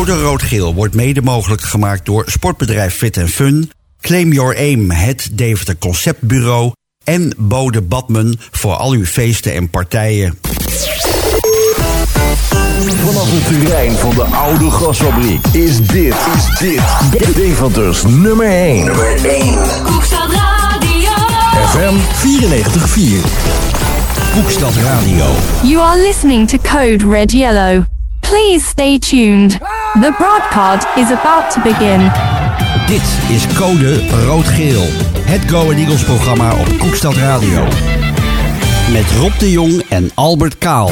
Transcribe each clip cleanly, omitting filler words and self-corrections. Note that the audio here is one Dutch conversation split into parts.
Code Rood-Geel wordt mede mogelijk gemaakt door sportbedrijf Fit & Fun, Claim Your Aim, het Deventer Conceptbureau en Bode Badmen voor al uw feesten en partijen. Vanaf het terrein van de oude gasfabriek is dit Deventers nummer 1. Koekstad Radio. FM 94.4. Koekstad Radio. You are listening to Code Red Yellow. Please stay tuned. The broadcast is about to begin. Dit is Code Rood-Geel. Het Go Ahead Eagles programma op Koekstad Radio. Met Rob de Jong en Albert Kaal.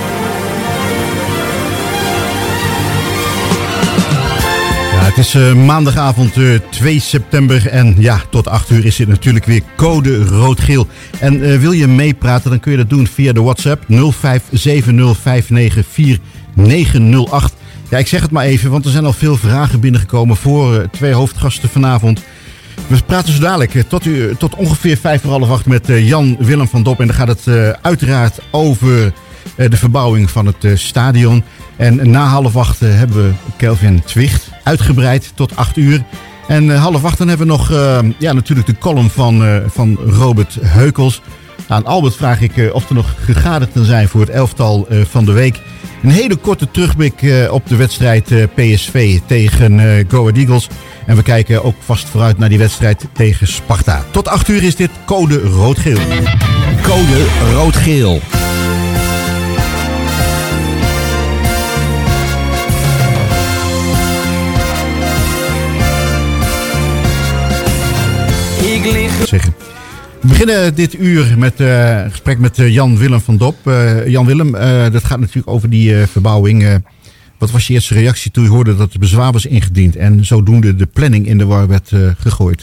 Het is maandagavond 2 september en ja, tot 8 uur is dit natuurlijk weer Code Rood-Geel. En wil je meepraten, dan kun je dat doen via de WhatsApp 0570594908. Ja, ik zeg het maar even, want er zijn al veel vragen binnengekomen voor 2 hoofdgasten vanavond. We praten zo dadelijk tot ongeveer 7:55 met Jan Willem van Dop. En dan gaat het uiteraard over de verbouwing van het stadion. En na 7:30 hebben we Kelvin Twicht uitgebreid tot 8 uur. En 7:30 dan hebben we nog natuurlijk de column van Robert Heukels. Aan Albert vraag ik of er nog gegadigden zijn voor het elftal van de week. Een hele korte terugblik op de wedstrijd PSV tegen Go Ahead Eagles. En we kijken ook vast vooruit naar die wedstrijd tegen Sparta. Tot 8 uur is dit Code Rood-Geel. Code Rood-Geel. Zeggen. We beginnen dit uur met een gesprek met Jan Willem van Dop. Jan Willem, dat gaat natuurlijk over die verbouwing. Wat was je eerste reactie toen je hoorde dat er bezwaar was ingediend en zodoende de planning in de war werd gegooid?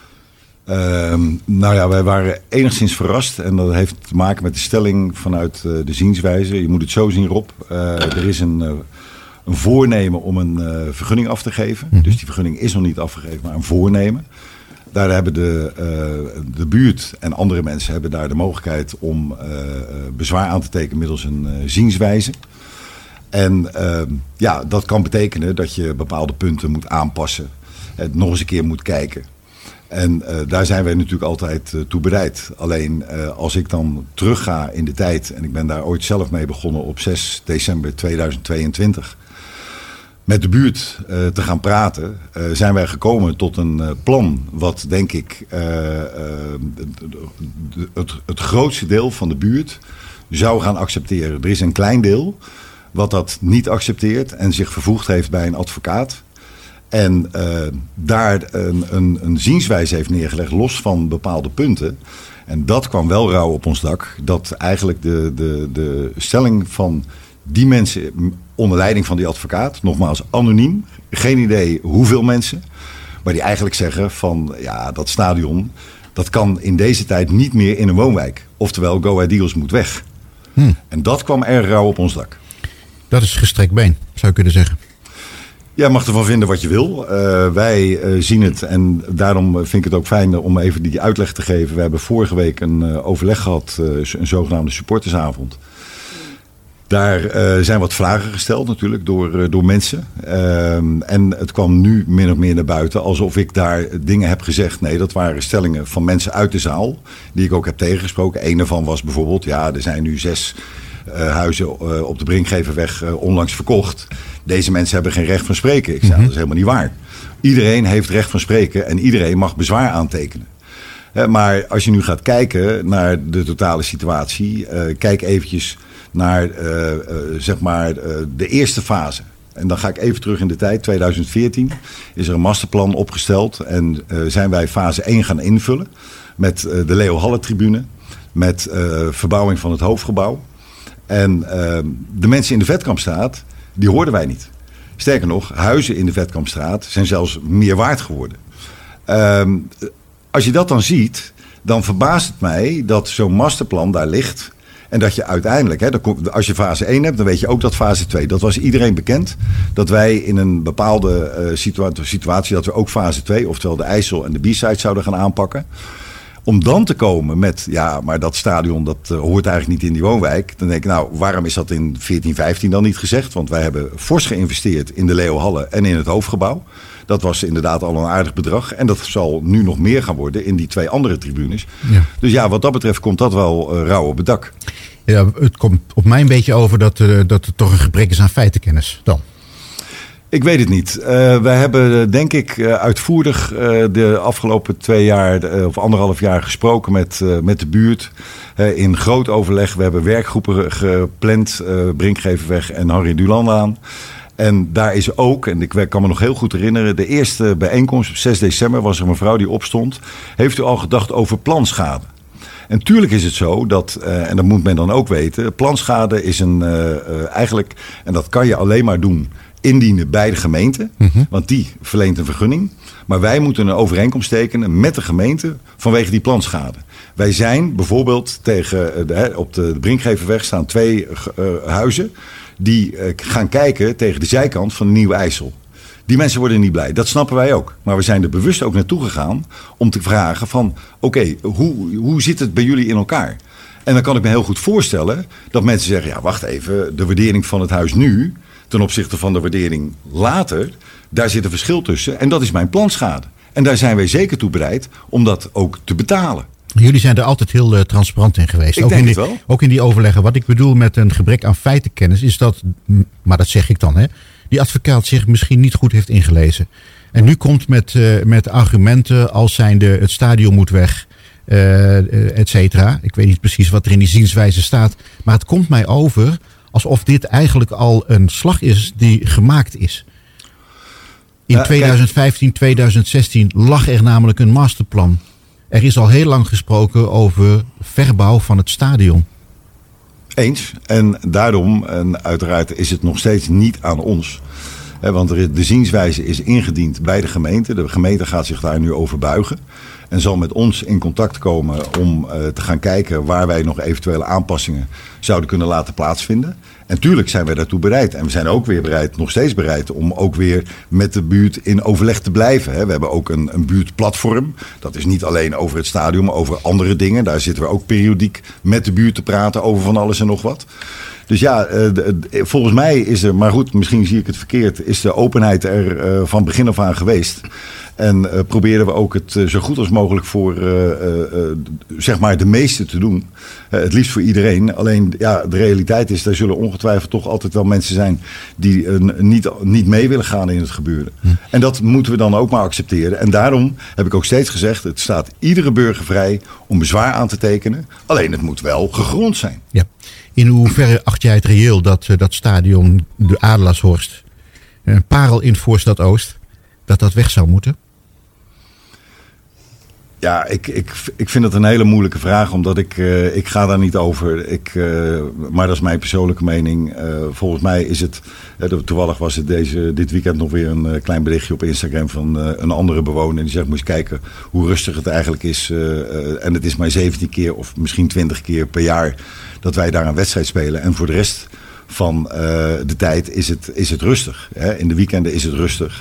Wij waren enigszins verrast en dat heeft te maken met de stelling vanuit de zienswijze. Je moet het zo zien, Rob. Er is een voornemen om een vergunning af te geven. Mm-hmm. Dus die vergunning is nog niet afgegeven, maar een voornemen. Daar hebben de buurt en andere mensen hebben daar de mogelijkheid om bezwaar aan te tekenen middels een zienswijze. En dat kan betekenen dat je bepaalde punten moet aanpassen. Het nog eens een keer moet kijken. En daar zijn wij natuurlijk altijd toe bereid. Alleen als ik dan terugga in de tijd, en ik ben daar ooit zelf mee begonnen op 6 december 2022... met de buurt te gaan praten, zijn wij gekomen tot een plan wat denk ik het grootste deel van de buurt zou gaan accepteren. Er is een klein deel wat dat niet accepteert en zich vervoegd heeft bij een advocaat. En daar een zienswijze heeft neergelegd, los van bepaalde punten. En dat kwam wel rauw op ons dak. Dat eigenlijk de stelling van die mensen onder leiding van die advocaat, nogmaals anoniem, geen idee hoeveel mensen, maar die eigenlijk zeggen van ja, dat stadion, dat kan in deze tijd niet meer in een woonwijk. Oftewel, Go Ahead Eagles moet weg. En dat kwam erg rauw op ons dak. Dat is gestrekt been, zou je kunnen zeggen. Jij mag ervan vinden wat je wil. Wij zien het en daarom vind ik het ook fijn om even die uitleg te geven. We hebben vorige week een overleg gehad, een zogenaamde supportersavond. Daar zijn wat vragen gesteld natuurlijk door mensen. En het kwam nu min of meer naar buiten alsof ik daar dingen heb gezegd. Nee, dat waren stellingen van mensen uit de zaal die ik ook heb tegengesproken. Eén daarvan was bijvoorbeeld, er zijn nu 6 huizen op de Brinkgeverweg onlangs verkocht. Deze mensen hebben geen recht van spreken. Ik zei, dat is helemaal niet waar. Iedereen heeft recht van spreken en iedereen mag bezwaar aantekenen. Maar als je nu gaat kijken naar de totale situatie, kijk eventjes naar de eerste fase. En dan ga ik even terug in de tijd. 2014 is er een masterplan opgesteld en zijn wij fase 1 gaan invullen met de Leo Halle tribune, met verbouwing van het hoofdgebouw. En de mensen in de Vetkampstraat, die hoorden wij niet. Sterker nog, huizen in de Vetkampstraat zijn zelfs meer waard geworden. Als je dat dan ziet, dan verbaast het mij dat zo'n masterplan daar ligt. En dat je uiteindelijk, als je fase 1 hebt, dan weet je ook dat fase 2. Dat was iedereen bekend. Dat wij in een bepaalde situatie, dat we ook fase 2, oftewel de IJssel en de B-side zouden gaan aanpakken. Om dan te komen met, maar dat stadion dat hoort eigenlijk niet in die woonwijk. Dan denk ik, waarom is dat in 14-15 dan niet gezegd? Want wij hebben fors geïnvesteerd in de Leeuwhallen en in het hoofdgebouw. Dat was inderdaad al een aardig bedrag. En dat zal nu nog meer gaan worden in die 2 andere tribunes. Ja. Dus wat dat betreft komt dat wel rauw op het dak. Ja, het komt op mij een beetje over dat er toch een gebrek is aan feitenkennis dan. Ik weet het niet. Wij hebben denk ik uitvoerig de afgelopen 2 jaar of 1,5 jaar gesproken met de buurt. In groot overleg. We hebben werkgroepen gepland. Brinkgeverweg en Harry Dulanlaan. En daar is ook, en ik kan me nog heel goed herinneren, de eerste bijeenkomst op 6 december was er een mevrouw die opstond. Heeft u al gedacht over planschade? En tuurlijk is het zo dat, en dat moet men dan ook weten, planschade is eigenlijk, en dat kan je alleen maar doen, indienen bij de gemeente. Want die verleent een vergunning. Maar wij moeten een overeenkomst tekenen met de gemeente vanwege die planschade. Wij zijn bijvoorbeeld op de Brinkgeverweg staan 2 huizen die gaan kijken tegen de zijkant van de Nieuwe IJssel. Die mensen worden niet blij. Dat snappen wij ook. Maar we zijn er bewust ook naartoe gegaan om te vragen van, oké, hoe zit het bij jullie in elkaar? En dan kan ik me heel goed voorstellen dat mensen zeggen, wacht even, de waardering van het huis nu ten opzichte van de waardering later, daar zit een verschil tussen. En dat is mijn planschade. En daar zijn wij zeker toe bereid om dat ook te betalen. Jullie zijn er altijd heel transparant in geweest. Ik denk het wel. Ook in die overleggen. Wat ik bedoel met een gebrek aan feitenkennis is dat, maar dat zeg ik dan, die advocaat zich misschien niet goed heeft ingelezen. En nu komt met argumenten als zijnde het stadion moet weg, et cetera. Ik weet niet precies wat er in die zienswijze staat. Maar het komt mij over alsof dit eigenlijk al een slag is die gemaakt is. In 2015, 2016 lag er namelijk een masterplan. Er is al heel lang gesproken over verbouw van het stadion. Eens. En daarom, en uiteraard is het nog steeds niet aan ons. Want de zienswijze is ingediend bij de gemeente. De gemeente gaat zich daar nu over buigen. En zal met ons in contact komen om te gaan kijken waar wij nog eventuele aanpassingen zouden kunnen laten plaatsvinden. En tuurlijk zijn wij daartoe bereid. En we zijn ook weer nog steeds bereid om ook weer met de buurt in overleg te blijven. We hebben ook een buurtplatform. Dat is niet alleen over het stadion, maar over andere dingen. Daar zitten we ook periodiek met de buurt te praten over van alles en nog wat. Dus volgens mij is er, maar goed, misschien zie ik het verkeerd, is de openheid er van begin af aan geweest. En proberen we ook het zo goed als mogelijk voor zeg maar de meeste te doen. Het liefst voor iedereen. Alleen de realiteit is, daar zullen ongetwijfeld toch altijd wel mensen zijn die niet mee willen gaan in het gebeuren. En dat moeten we dan ook maar accepteren. En daarom heb ik ook steeds gezegd, het staat iedere burger vrij om bezwaar aan te tekenen. Alleen het moet wel gegrond zijn. Ja. In hoeverre acht jij het reëel dat stadion de Adelaarshorst, een parel in Voorstad Oost, dat weg zou moeten? Ja, ik vind het een hele moeilijke vraag, omdat ik ga daar niet over. Maar dat is mijn persoonlijke mening. Volgens mij is het, toevallig was het dit weekend nog weer een klein berichtje op Instagram van een andere bewoner. Die zegt, moet je kijken hoe rustig het eigenlijk is. En het is maar 17 keer of misschien 20 keer per jaar dat wij daar een wedstrijd spelen. En voor de rest van de tijd is het rustig. In de weekenden is het rustig.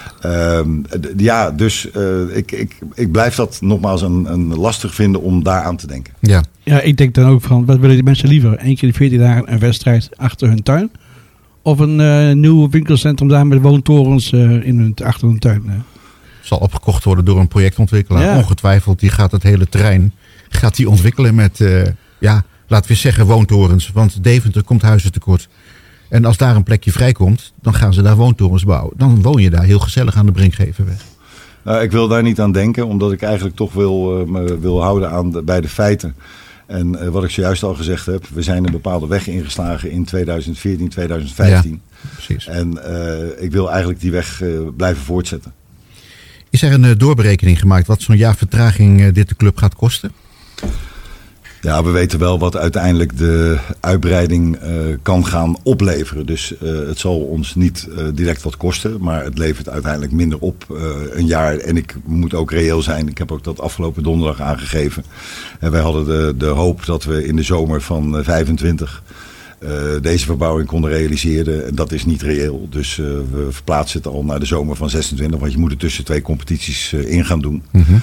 Dus ik blijf dat nogmaals een lastig vinden om daar aan te denken. Ja, ik denk dan ook van, wat willen die mensen liever? 1 keer in 14 dagen een wedstrijd achter hun tuin? Of een nieuw winkelcentrum daar met woontorens achter hun tuin? Zal opgekocht worden door een projectontwikkelaar. Ja. Ongetwijfeld, die gaat het hele terrein ontwikkelen met, laten we zeggen woontorens. Want Deventer komt huizen tekort. En als daar een plekje vrijkomt, dan gaan ze daar woontorens bouwen. Dan woon je daar heel gezellig aan de Brinkgeverweg. Ik wil daar niet aan denken, omdat ik eigenlijk toch me wil houden bij de feiten. En wat ik zojuist al gezegd heb, we zijn een bepaalde weg ingeslagen in 2014, 2015. Ja, precies. En ik wil eigenlijk die weg blijven voortzetten. Is er een doorberekening gemaakt wat zo'n jaar vertraging dit de club gaat kosten? Ja, we weten wel wat uiteindelijk de uitbreiding kan gaan opleveren. Dus het zal ons niet direct wat kosten, maar het levert uiteindelijk minder op een jaar. En ik moet ook reëel zijn, ik heb ook dat afgelopen donderdag aangegeven. En wij hadden de hoop dat we in de zomer van 25 deze verbouwing konden realiseren. En dat is niet reëel. Dus we verplaatsen het al naar de zomer van 26, want je moet er tussen 2 competities in gaan doen.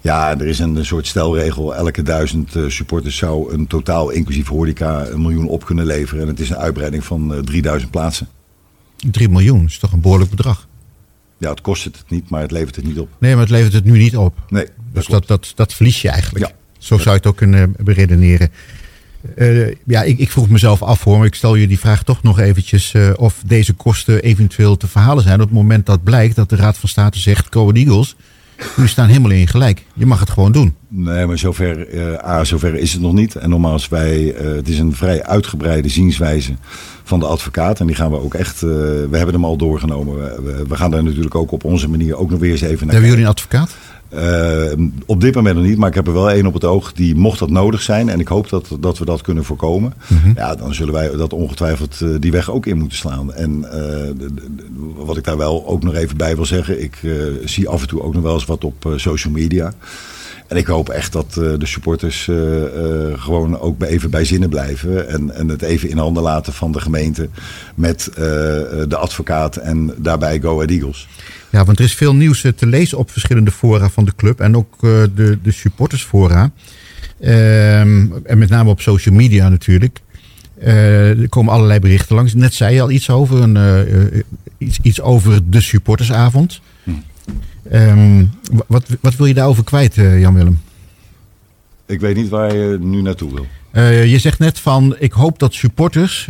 Ja, er is een soort stelregel. Elke 1000 supporters zou een totaal inclusief horeca 1 miljoen op kunnen leveren. En het is een uitbreiding van 3000 plaatsen. 3 miljoen is toch een behoorlijk bedrag? Ja, het kost het niet, maar het levert het niet op. Nee, maar het levert het nu niet op. Nee, Dus dat verlies je eigenlijk. Ja. Zo zou je het ook kunnen beredeneren. Ik vroeg mezelf af hoor, maar ik stel je die vraag toch nog eventjes of deze kosten eventueel te verhalen zijn op het moment dat blijkt dat de Raad van State zegt, Go Ahead Eagles, jullie staan helemaal in gelijk. Je mag het gewoon doen. Nee, maar zover is het nog niet. En nogmaals, het is een vrij uitgebreide zienswijze van de advocaat. En die gaan we ook echt, we hebben hem al doorgenomen. We gaan daar natuurlijk ook op onze manier ook nog weer eens even naar Hebben jullie een advocaat? Op dit moment nog niet, maar ik heb er wel één op het oog. Die mocht dat nodig zijn en ik hoop dat we dat kunnen voorkomen. Mm-hmm. Ja, dan zullen wij dat ongetwijfeld die weg ook in moeten slaan. En wat ik daar wel ook nog even bij wil zeggen. Ik zie af en toe ook nog wel eens wat op social media. En ik hoop echt dat de supporters gewoon ook even bij zinnen blijven. En het even in handen laten van de gemeente met de advocaat en daarbij Go Ahead Eagles. Ja, want er is veel nieuws te lezen op verschillende fora van de club. En ook de supportersfora. En met name op social media natuurlijk. Er komen allerlei berichten langs. Net zei je al iets over, iets over de supportersavond. Wat wil je daarover kwijt, Jan-Willem? Ik weet niet waar je nu naartoe wil. Je zegt net van, ik hoop dat supporters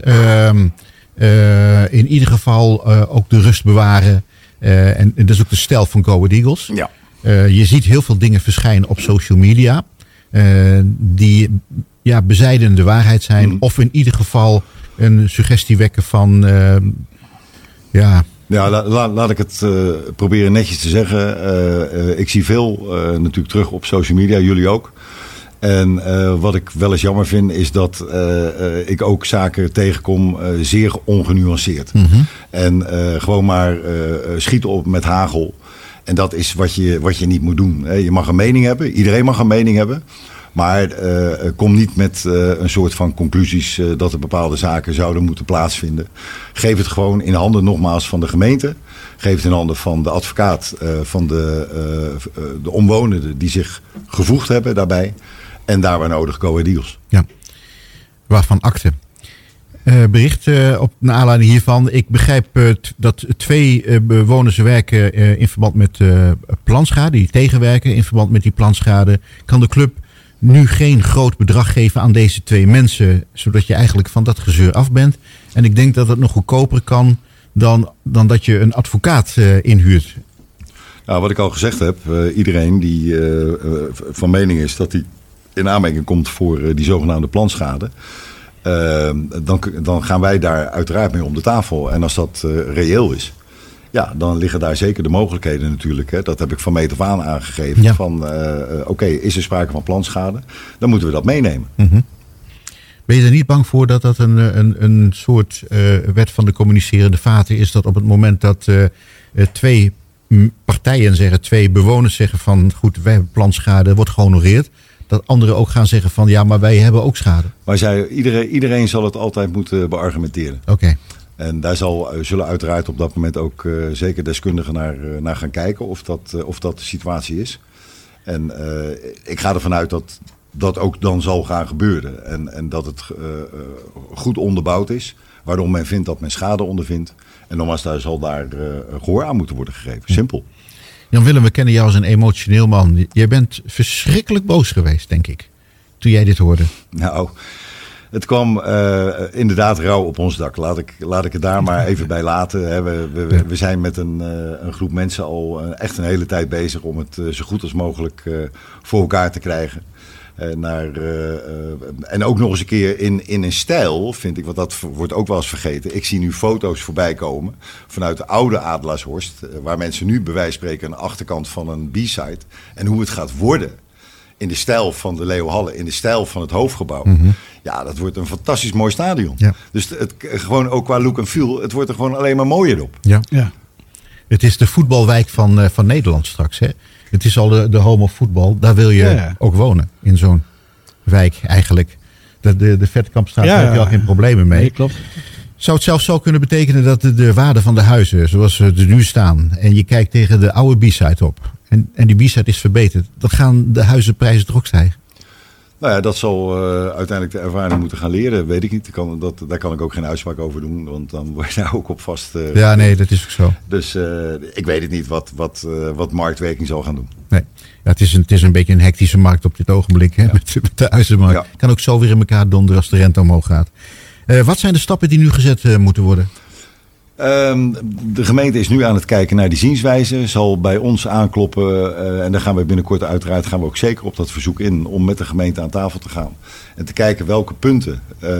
in ieder geval ook de rust bewaren. En dat is ook de stijl van Go Ahead Eagles. Ja. Je ziet heel veel dingen verschijnen op social media. Die bezijden de waarheid zijn. Of in ieder geval een suggestie wekken van... Ja, laat ik het proberen netjes te zeggen. Ik zie veel natuurlijk terug op social media, jullie ook. En wat ik wel eens jammer vind is dat ik ook zaken tegenkom zeer ongenuanceerd. Mm-hmm. En gewoon maar schieten op met hagel. En dat is wat je niet moet doen. Je mag een mening hebben, iedereen mag een mening hebben. Maar kom niet met een soort van conclusies dat er bepaalde zaken zouden moeten plaatsvinden. Geef het gewoon in handen nogmaals van de gemeente. Geef het in handen van de advocaat, van de omwonenden die zich gevoegd hebben daarbij. En daar waar nodig Go Ahead Eagles. Ja, waarvan akte. Bericht naar aanleiding hiervan. Ik begrijp dat 2 bewoners werken in verband met planschade. Die tegenwerken in verband met die planschade. Kan de club nu geen groot bedrag geven aan deze 2 mensen. Zodat je eigenlijk van dat gezeur af bent. En ik denk dat het nog goedkoper kan dan dat je een advocaat inhuurt. Nou, wat ik al gezegd heb. Iedereen die van mening is dat hij in aanmerking komt voor die zogenaamde planschade. Dan gaan wij daar uiteraard mee om de tafel. En als dat reëel is, ja, dan liggen daar zeker de mogelijkheden natuurlijk. Hè. Dat heb ik van meet af aan aangegeven. Ja. Van oké, is er sprake van planschade? Dan moeten we dat meenemen. Mm-hmm. Ben je er niet bang voor dat dat een soort wet van de communicerende vaten is? Dat op het moment dat 2 partijen zeggen, 2 bewoners zeggen van goed, wij hebben planschade, wordt gehonoreerd. Dat anderen ook gaan zeggen van ja, maar wij hebben ook schade. Maar iedereen zal het altijd moeten beargumenteren. Oké. En daar zullen uiteraard op dat moment ook zeker deskundigen naar gaan kijken of dat de situatie is. En ik ga ervan uit dat dat ook dan zal gaan gebeuren. En dat het goed onderbouwd is. Waardoor men vindt dat men schade ondervindt. En nogmaals, zal daar gehoor aan moeten worden gegeven. Simpel. Jan-Willem, we kennen jou als een emotioneel man. Jij bent verschrikkelijk boos geweest, denk ik. Toen jij dit hoorde. Nou, het kwam inderdaad rauw op ons dak. Laat ik het daar maar even bij laten. Hè. We zijn met een groep mensen al echt een hele tijd bezig om het zo goed als mogelijk voor elkaar te krijgen. En ook nog eens een keer in een stijl, vind ik, want dat wordt ook wel eens vergeten. Ik zie nu foto's voorbij komen vanuit de oude Adelaarshorst, waar mensen nu bij wijze van spreken aan de achterkant van een B-side. En hoe het gaat worden in de stijl van de Leo Halle, in de stijl van het hoofdgebouw. Mm-hmm. Ja, dat wordt een fantastisch mooi stadion. Ja. Dus gewoon ook qua look en feel, het wordt er gewoon alleen maar mooier op. Ja. Ja. Het is de voetbalwijk van Nederland straks, hè? Het is al de home of voetbal. Daar wil je ook wonen. In zo'n wijk eigenlijk. De Vetkampstraat, daar heb je al geen problemen mee. Nee, klopt. Zou het zelfs zo kunnen betekenen dat de waarde van de huizen, zoals ze er nu staan, en je kijkt tegen de oude B-side op. en die B-side is verbeterd, dan gaan de huizenprijzen toch ook stijgen? Nou ja, dat zal uiteindelijk de ervaring moeten gaan leren. Weet ik niet. Daar kan ik ook geen uitspraak over doen. Want dan word je daar ook op vast. Ja, nee, dat is ook zo. Dus ik weet het niet wat marktwerking zal gaan doen. Nee. Ja, het is een beetje een hectische markt op dit ogenblik. Hè, Ja. met de huizenmarkt. Ja. Kan ook zo weer in elkaar donderen als de rente omhoog gaat. Wat zijn de stappen die nu gezet moeten worden? De gemeente is nu aan het kijken naar die zienswijze. Zal bij ons aankloppen. En daar gaan we binnenkort uiteraard ook zeker op dat verzoek in. Om met de gemeente aan tafel te gaan. En te kijken welke punten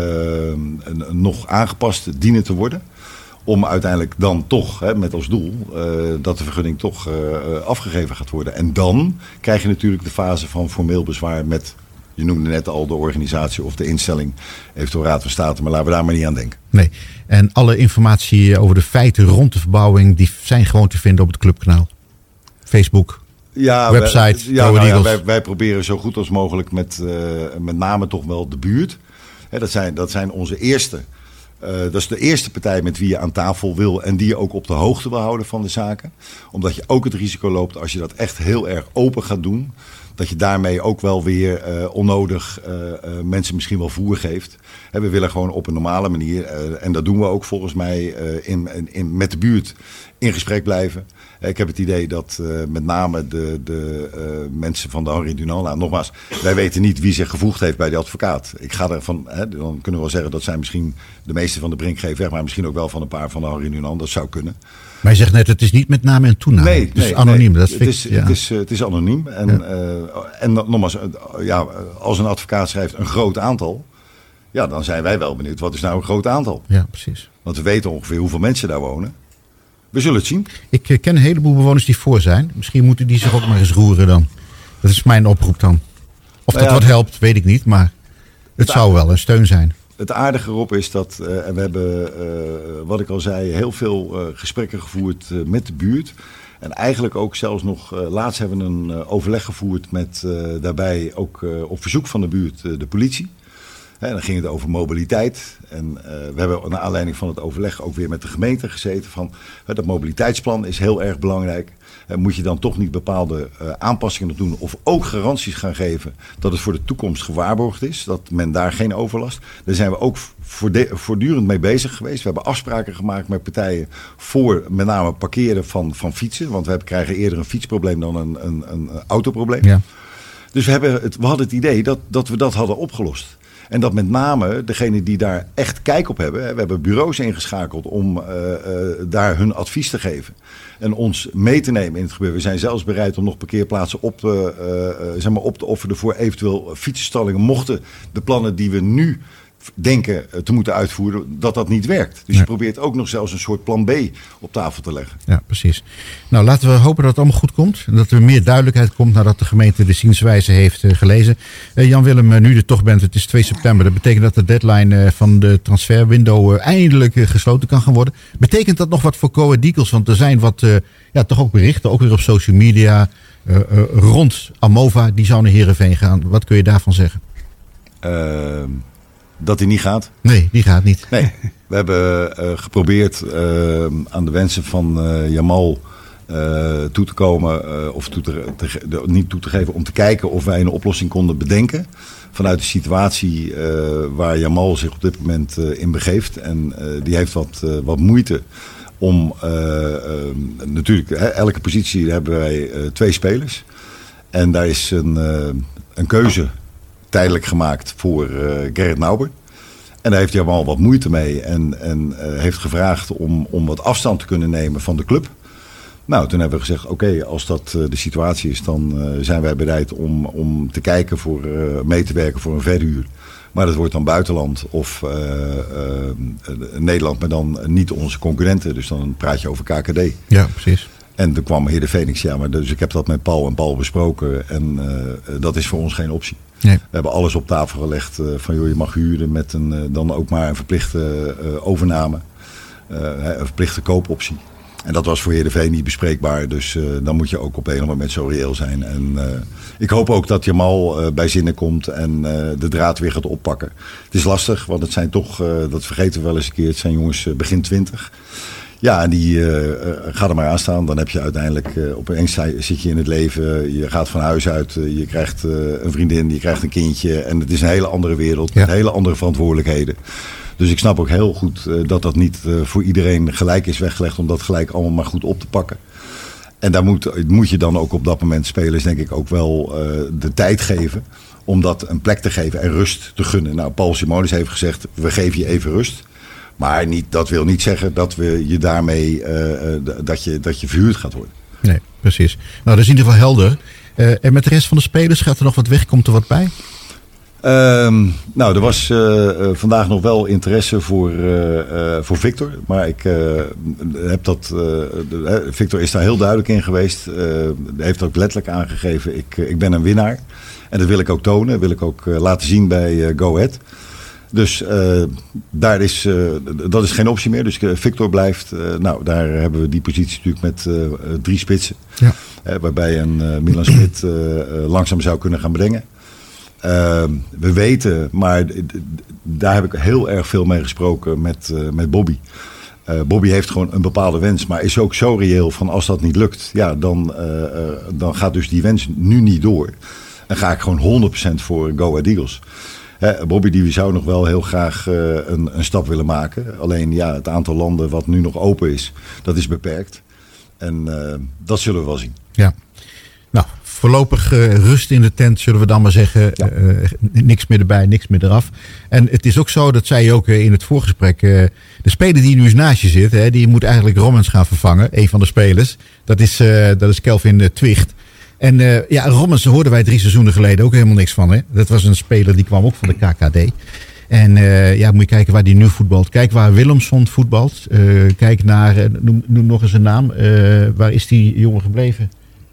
nog aangepast dienen te worden. Om uiteindelijk dan toch, met als doel, dat de vergunning toch afgegeven gaat worden. En dan krijg je natuurlijk de fase van formeel bezwaar met, je noemde net al de organisatie of de instelling, eventueel Raad van State. Maar laten we daar maar niet aan denken. Nee. En alle informatie over de feiten rond de verbouwing, die zijn gewoon te vinden op het clubkanaal. Facebook, website, wij proberen zo goed als mogelijk met name toch wel de buurt. Dat zijn onze eerste. Dat is de eerste partij met wie je aan tafel wil en die je ook op de hoogte wil houden van de zaken. Omdat je ook het risico loopt als je dat echt heel erg open gaat doen, dat je daarmee ook wel weer onnodig mensen misschien wel voer geeft. We willen gewoon op een normale manier, en dat doen we ook volgens mij met de buurt, in gesprek blijven. Ik heb het idee dat met name de mensen van de Henri Dunant, nou, nogmaals, wij weten niet wie zich gevoegd heeft bij die advocaat. Ik ga ervan, dan kunnen we wel zeggen dat zijn misschien de meeste van de Brink geven weg, maar misschien ook wel van een paar van de Henri Dunant, dat zou kunnen. Maar je zegt net, het is niet met naam en toename. Nee, het is anoniem. Nee, dat het is anoniem. En nogmaals, als een advocaat schrijft een groot aantal, ja, dan zijn wij wel benieuwd, wat is nou een groot aantal? Ja, precies. Want we weten ongeveer hoeveel mensen daar wonen. We zullen het zien. Ik ken een heleboel bewoners die voor zijn. Misschien moeten die zich ook maar eens roeren dan. Dat is mijn oproep dan. Of dat wat helpt, weet ik niet. Maar het zou wel een steun zijn. Het aardige erop is dat, en we hebben, wat ik al zei, heel veel gesprekken gevoerd met de buurt. En eigenlijk ook zelfs nog, laatst hebben we een overleg gevoerd met daarbij ook op verzoek van de buurt de politie. En dan ging het over mobiliteit. En we hebben naar aanleiding van het overleg ook weer met de gemeente gezeten van dat mobiliteitsplan is heel erg belangrijk. Moet je dan toch niet bepaalde aanpassingen doen of ook garanties gaan geven dat het voor de toekomst gewaarborgd is, dat men daar geen overlast. Daar zijn we ook voortdurend mee bezig geweest. We hebben afspraken gemaakt met partijen voor met name parkeren van fietsen, want we krijgen eerder een fietsprobleem dan een autoprobleem. Ja. Dus we hadden het idee dat we dat hadden opgelost. En dat met name degenen die daar echt kijk op hebben. We hebben bureaus ingeschakeld om daar hun advies te geven. En ons mee te nemen in het gebeuren. We zijn zelfs bereid om nog parkeerplaatsen op te offeren voor eventueel fietsenstallingen. Mochten de plannen die we nu denken te moeten uitvoeren, dat niet werkt. Dus je probeert ook nog zelfs een soort plan B op tafel te leggen. Ja, precies. Nou, laten we hopen dat het allemaal goed komt. En dat er meer duidelijkheid komt nadat de gemeente de zienswijze heeft gelezen. Jan-Willem, nu er toch bent, het is 2 september. Dat betekent dat de deadline van de transferwindow eindelijk gesloten kan gaan worden. Betekent dat nog wat voor Go Ahead Eagles? Want er zijn wat toch ook berichten, ook weer op social media, rond Amova. Die zou naar Heerenveen gaan. Wat kun je daarvan zeggen? Dat hij niet gaat? Nee, die gaat niet. Nee, we hebben geprobeerd aan de wensen van Jamal toe te komen, of niet toe te geven, om te kijken of wij een oplossing konden bedenken vanuit de situatie waar Jamal zich op dit moment in begeeft. En die heeft wat moeite om, natuurlijk, elke positie hebben wij 2 spelers. En daar is een keuze tijdelijk gemaakt voor Gerrit Nauber. En daar heeft Jamal wat moeite mee en heeft gevraagd om wat afstand te kunnen nemen van de club. Nou, toen hebben we gezegd, oké, als dat de situatie is, dan zijn wij bereid om te kijken mee te werken voor een verhuur. Maar dat wordt dan buitenland of Nederland, maar dan niet onze concurrenten. Dus dan praat je over KKD. Ja, precies. En toen kwam heer de Phoenix, dus ik heb dat met Paul besproken. En dat is voor ons geen optie. Nee. We hebben alles op tafel gelegd van je mag huren met dan ook maar een verplichte overname. Een verplichte koopoptie. En dat was voor Heerenveen niet bespreekbaar. Dus dan moet je ook op een of andere moment zo reëel zijn. En ik hoop ook dat Jamal bij zinnen komt en de draad weer gaat oppakken. Het is lastig, want het zijn toch, dat vergeten we wel eens een keer, het zijn jongens begin 20. Ja, en die gaat er maar aan staan. Dan heb je uiteindelijk, opeens zit je in het leven. Je gaat van huis uit. Je krijgt een vriendin, je krijgt een kindje. En het is een hele andere wereld. Met hele andere verantwoordelijkheden. Dus ik snap ook heel goed dat niet voor iedereen gelijk is weggelegd. Om dat gelijk allemaal maar goed op te pakken. En daar moet je dan ook op dat moment spelers denk ik ook wel de tijd geven. Om dat een plek te geven en rust te gunnen. Nou, Paul Simonis heeft gezegd, we geven je even rust. Maar dat wil niet zeggen dat we je daarmee dat je verhuurd gaat worden. Nee, precies. Nou, dat is in ieder geval helder. En met de rest van de spelers gaat er nog wat weg? Komt er wat bij? Nou, er was vandaag nog wel interesse voor Victor. Maar ik heb Victor is daar heel duidelijk in geweest. Heeft ook letterlijk aangegeven, ik ben een winnaar. En dat wil ik ook tonen. Dat wil ik ook laten zien bij Go Ahead. Dus dat is geen optie meer. Dus Victor blijft. Nou, daar hebben we die positie natuurlijk met 3 spitsen. Ja. Waarbij een Milan Smit langzaam zou kunnen gaan brengen. We weten, maar daar heb ik heel erg veel mee gesproken met Bobby. Bobby heeft gewoon een bepaalde wens, maar is ook zo reëel van als dat niet lukt, ja, dan gaat dus die wens nu niet door. Dan ga ik gewoon 100% voor Go Ahead Eagles. Bobby die zou nog wel heel graag een stap willen maken. Alleen ja, het aantal landen wat nu nog open is, dat is beperkt. En dat zullen we wel zien. Ja. Nou, voorlopig rust in de tent, zullen we dan maar zeggen. Ja. Niks meer erbij, niks meer eraf. En het is ook zo, dat zei je ook in het voorgesprek. De speler die nu eens naast je zit, die moet eigenlijk Rommens gaan vervangen. Een van de spelers. Dat is Kelvin Twicht. En Rommens hoorden wij 3 seizoenen geleden ook helemaal niks van. Hè? Dat was een speler die kwam ook van de KKD. En moet je kijken waar die nu voetbalt. Kijk waar Willemson voetbalt. Kijk naar, noem nog eens een naam. Waar is die jongen gebleven?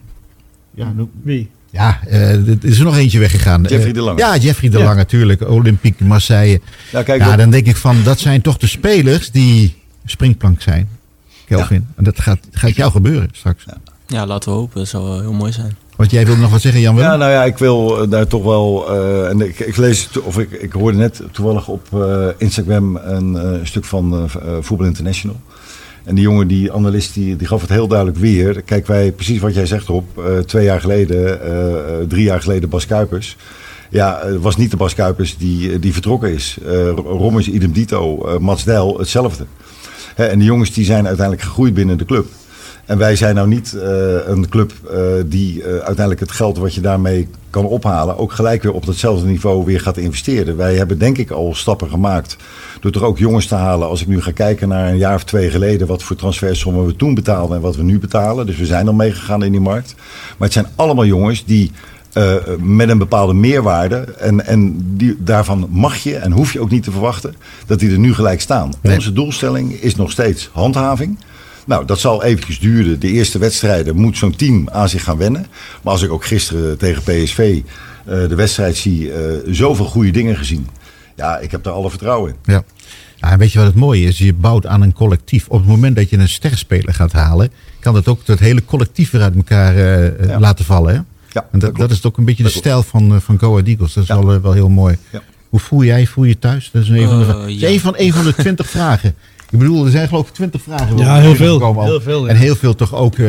Ja, wie? Ja, er is er nog eentje weggegaan. Jeffrey de Lange. Ja, Jeffrey de Lange natuurlijk. Olympique Marseille. Ja, dan denk ik van, dat zijn toch de spelers die springplank zijn. Kelvin. Ja. En dat gaat jou gebeuren straks. Ja, laten we hopen. Dat zou heel mooi zijn. Want jij wilde nog wat zeggen, Jan Willem? Ja, nou ja, ik wil daar toch wel... en ik lees, of ik hoorde net toevallig op Instagram een stuk van Voetbal International. En die jongen, die analist, die gaf het heel duidelijk weer. Kijk, wij, precies wat jij zegt op 2 jaar geleden, 3 jaar geleden Bas Kuipers. Ja, het was niet de Bas Kuipers die vertrokken is. Rommens, idem dito, Mats Dijl, hetzelfde. En die jongens die zijn uiteindelijk gegroeid binnen de club. En wij zijn nou niet een club die uiteindelijk het geld wat je daarmee kan ophalen ook gelijk weer op datzelfde niveau weer gaat investeren. Wij hebben denk ik al stappen gemaakt door toch ook jongens te halen. Als ik nu ga kijken naar een jaar of 2 geleden wat voor transfersommen we toen betaalden en wat we nu betalen. Dus we zijn al meegegaan in die markt. Maar het zijn allemaal jongens die met een bepaalde meerwaarde en daarvan mag je en hoef je ook niet te verwachten dat die er nu gelijk staan. Nee. Onze doelstelling is nog steeds handhaving. Nou, dat zal eventjes duren. De eerste wedstrijden moet zo'n team aan zich gaan wennen. Maar als ik ook gisteren tegen PSV de wedstrijd zie, zoveel goede dingen gezien. Ja, ik heb daar alle vertrouwen in. Ja. En weet je wat het mooie is? Je bouwt aan een collectief. Op het moment dat je een sterspeler gaat halen, kan dat ook het hele collectief weer uit elkaar laten vallen. Hè? Ja, en dat is ook een beetje de stijl van Go Ahead Eagles. Dat is wel heel mooi. Ja. Hoe voel jij? Voel je thuis? Dat is een van de 20 vragen. Ik bedoel, er zijn geloof ik 20 vragen. Ja, heel veel. En heel veel toch ook...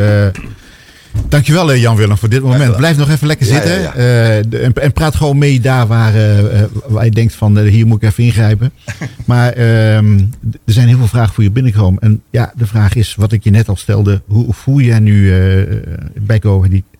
Dankjewel Jan Willem voor dit moment. Blijf nog even lekker zitten. Ja. En praat gewoon mee daar waar je denkt van hier moet ik even ingrijpen. Maar er zijn heel veel vragen voor je binnengekomen. En ja, de vraag is wat ik je net al stelde. Hoe voel jij nu bij Go Ahead